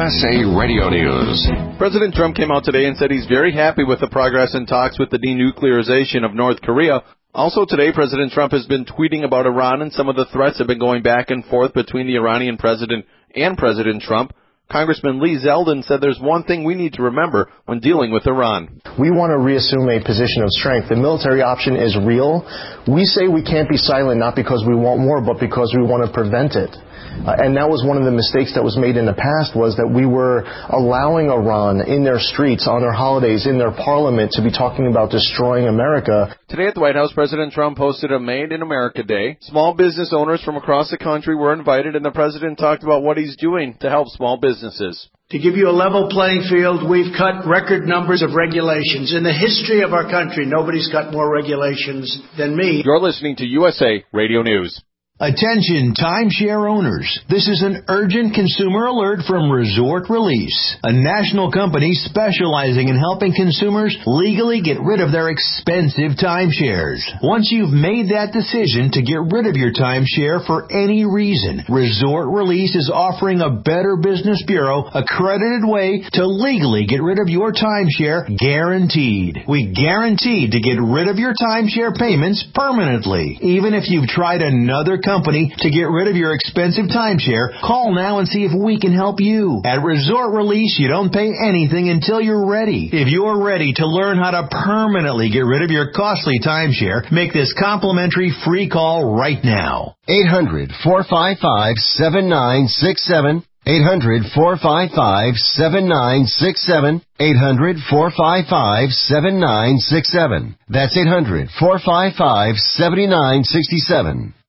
USA Radio News. President Trump came out today and said he's very happy with the progress in talks with the denuclearization of North Korea. Also today, President Trump has been tweeting about Iran, and some of the threats have been going back and forth between the Iranian president and President Trump. Congressman Lee Zeldin said there's one thing we need to remember when dealing with Iran. We want to reassume a position of strength. The military option is real. We say we can't be silent not because we want war, but because we want to prevent it. And that was one of the mistakes that was made in the past, was that we were allowing Iran in their streets, on their holidays, in their parliament, to be talking about destroying America. Today at the White House, President Trump hosted a Made in America Day. Small business owners from across the country were invited, and the president talked about what he's doing to help small businesses. To give you a level playing field, we've cut record numbers of regulations. In the history of our country, nobody's cut more regulations than me. You're listening to USA Radio News. Attention timeshare owners. This is an urgent consumer alert from Resort Release, a national company specializing in helping consumers legally get rid of their expensive timeshares. Once you've made that decision to get rid of your timeshare for any reason, Resort Release is offering a Better Business Bureau accredited way to legally get rid of your timeshare, guaranteed. We guaranteed to get rid of your timeshare payments permanently. Even if you've tried another company to get rid of your expensive timeshare, call now and see if we can help you. At Resort Release, you don't pay anything until you're ready. If you're ready to learn how to permanently get rid of your costly timeshare, make this complimentary free call right now. 800-455-7967. 800-455-7967. 800-455-7967. That's 800-455-7967.